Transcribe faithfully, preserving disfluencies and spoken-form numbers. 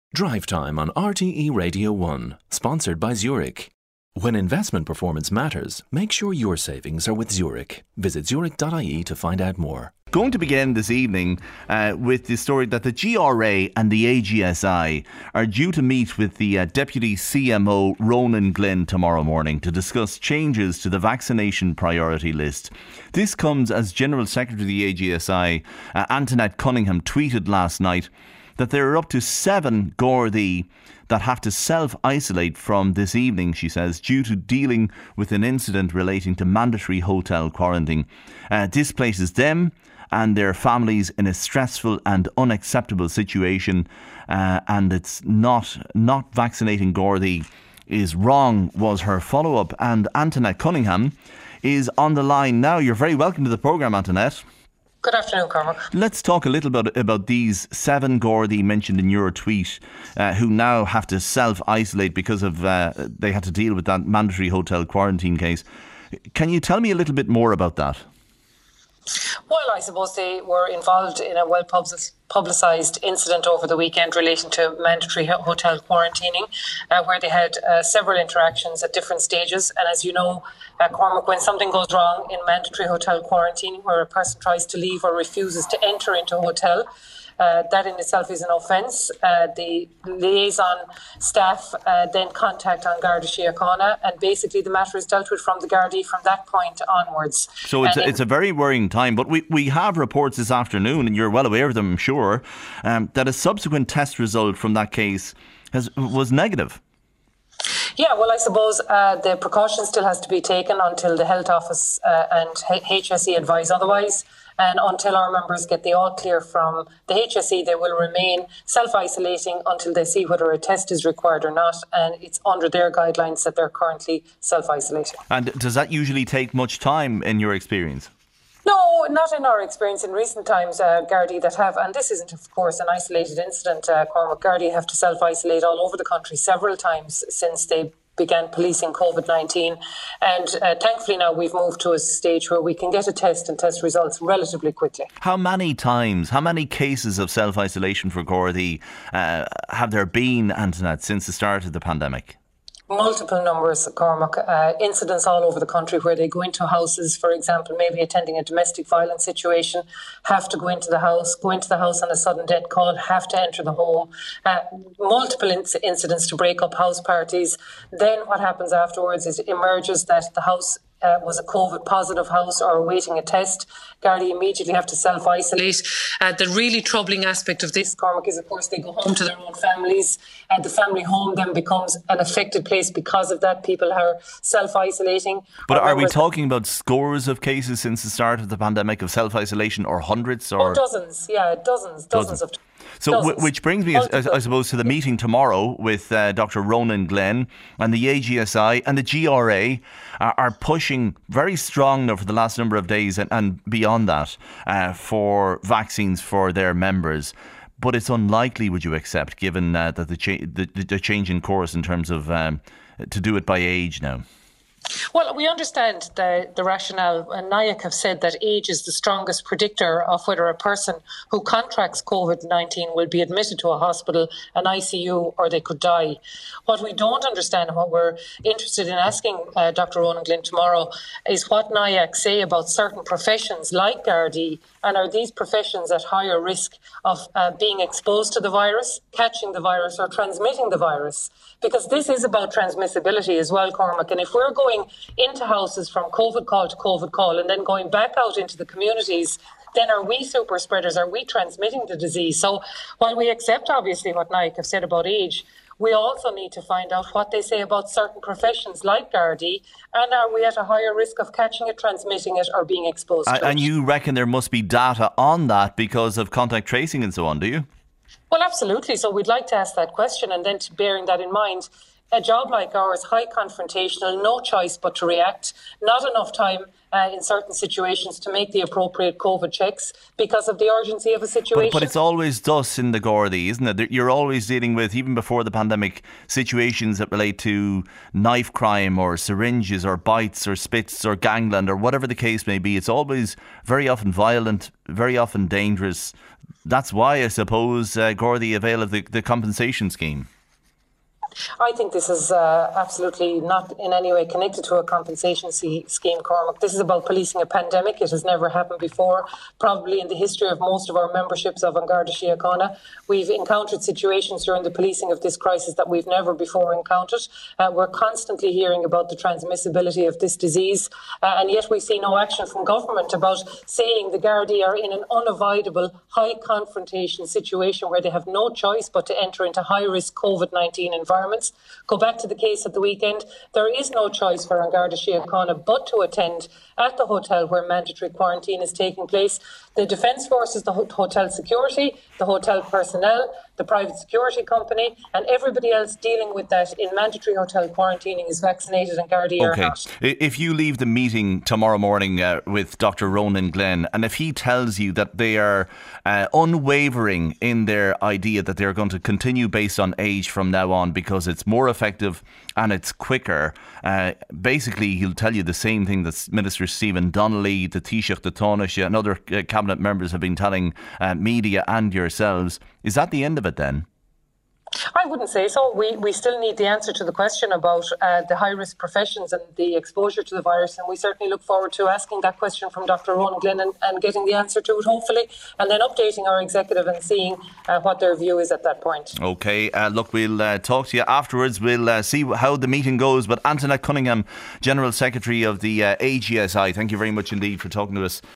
Drive Time on R T E Radio one, sponsored by Zurich. When investment performance matters, make sure your savings are with Zurich. Visit zurich dot I E to find out more. Going to begin this evening uh, with the story that the G R A and the A G S I are due to meet with the uh, Deputy C M O Ronan Glynn tomorrow morning to discuss changes to the vaccination priority list. This comes as General Secretary of the A G S I, uh, Antoinette Cunningham, tweeted last night that there are up to seven Gardaí that have to self-isolate from this evening, she says, due to dealing with an incident relating to mandatory hotel quarantine. Uh, this places them and their families in a stressful and unacceptable situation, uh, and it's not not vaccinating Gardaí is wrong, was her follow-up. And Antoinette Cunningham is on the line now. You're very welcome to the programme, Antoinette. Good afternoon, Cormac. Let's talk a little bit about these seven Gardaí mentioned in your tweet, uh, who now have to self-isolate because of uh, they had to deal with that mandatory hotel quarantine case. Can you tell me a little bit more about that? Well, I suppose they were involved in a well-publicised incident over the weekend relating to mandatory hotel quarantining, uh, where they had uh, several interactions at different stages. And as you know, uh, Cormac, when something goes wrong in mandatory hotel quarantining, where a person tries to leave or refuses to enter into a hotel, Uh, that in itself is an offence. Uh, the liaison staff uh, then contact An Garda Síochána, and basically the matter is dealt with from the Gardaí from that point onwards. So it's, a, it's a very worrying time, but we, we have reports this afternoon, and you're well aware of them, I'm sure, um, that a subsequent test result from that case has was negative. Yeah, well, I suppose uh, the precaution still has to be taken until the Health Office uh, and H S E advise otherwise. And until our members get the all clear from the H S E, they will remain self-isolating until they see whether a test is required or not. And it's under their guidelines that they're currently self-isolating. And does that usually take much time in your experience? No, not in our experience in recent times, uh, Gardaí that have, and this isn't, of course, an isolated incident, uh, Cormac. Gardaí have to self-isolate all over the country several times since they began policing COVID nineteen. And uh, thankfully now we've moved to a stage where we can get a test and test results relatively quickly. How many times, how many cases of self-isolation for Gardaí uh, have there been, Antoinette, since the start of the pandemic? Multiple numbers, Cormac. Uh, incidents all over the country where they go into houses, for example, maybe attending a domestic violence situation, have to go into the house, go into the house on a sudden death call, have to enter the home. Uh, multiple inc- incidents to break up house parties. Then what happens afterwards is it emerges that the house Uh, was a COVID positive house or awaiting a test. Gardaí immediately have to self-isolate. Uh, the really troubling aspect of this, Cormac, is of course they go home to their own families, and the family home then becomes an affected place because of that. People are self-isolating. But are we talking about scores of cases since the start of the pandemic of self-isolation, or hundreds? Or oh, dozens, yeah, dozens, dozens, dozens. of So, w- which brings me, I, I suppose, to the meeting tomorrow with uh, Doctor Ronan Glynn, and the A G S I and the G R A are, are pushing very strong now for the last number of days and, and beyond that uh, for vaccines for their members. But it's unlikely, would you accept, given uh, that the, cha- the, the change in course in terms of um, to do it by age now? Well, we understand the, the rationale, and NIAC have said that age is the strongest predictor of whether a person who contracts COVID nineteen will be admitted to a hospital, an I C U, or they could die. What we don't understand and what we're interested in asking uh, Doctor Ronan Glynn tomorrow is what NIAC say about certain professions like Gardaí, and are these professions at higher risk of uh, being exposed to the virus, catching the virus, or transmitting the virus? Because this is about transmissibility as well, Cormac, and if we're going into houses from COVID call to COVID call and then going back out into the communities, then are we super spreaders? Are we transmitting the disease? So while we accept obviously what NIAC have said about age, we also need to find out what they say about certain professions like Gardaí, and are we at a higher risk of catching it, transmitting it, or being exposed to it? And you reckon there must be data on that because of contact tracing and so on, do you? Well, absolutely. So we'd like to ask that question, and then to bearing that in mind, a job like ours, high confrontational, no choice but to react, not enough time uh, in certain situations to make the appropriate COVID checks because of the urgency of a situation. But, but it's always thus in the Gardaí, isn't it? You're always dealing with, even before the pandemic, situations that relate to knife crime or syringes or bites or spits or gangland or whatever the case may be. It's always very often violent, very often dangerous. That's why, I suppose, uh, Gardaí avail of the, the compensation scheme. I think this is uh, absolutely not in any way connected to a compensation scheme, Cormac. This is about policing a pandemic. It has never happened before. Probably in the history of most of our memberships of An Garda Síochána, we've encountered situations during the policing of this crisis that we've never before encountered. Uh, we're constantly hearing about the transmissibility of this disease, uh, and yet we see no action from government about saying the Gardaí are in an unavoidable high confrontation situation where they have no choice but to enter into high-risk COVID nineteen environments. Go back to the case at the weekend. There is no choice for An Garda Síochána but to attend at the hotel where mandatory quarantine is taking place. The Defence Forces, the hotel security, the hotel personnel, the private security company and everybody else dealing with that in mandatory hotel quarantining is vaccinated and Gardaí are not. If you leave the meeting tomorrow morning uh, with Doctor Ronan Glenn, and if he tells you that they are uh, unwavering in their idea that they're going to continue based on age from now on because it's more effective and it's quicker, uh, basically he'll tell you the same thing that Minister Stephen Donnelly, the Taoiseach, the Taoiseach and other uh, cabinet members have been telling uh, media and yourselves. Is that the end of it then? I wouldn't say so. We we still need the answer to the question about uh, the high-risk professions and the exposure to the virus, and we certainly look forward to asking that question from Doctor Ronan Glenn and, and getting the answer to it, hopefully, and then updating our executive and seeing uh, what their view is at that point. OK, uh, look, we'll uh, talk to you afterwards. We'll uh, see how the meeting goes. But Antoinette Cunningham, General Secretary of the uh, A G S I, thank you very much indeed for talking to us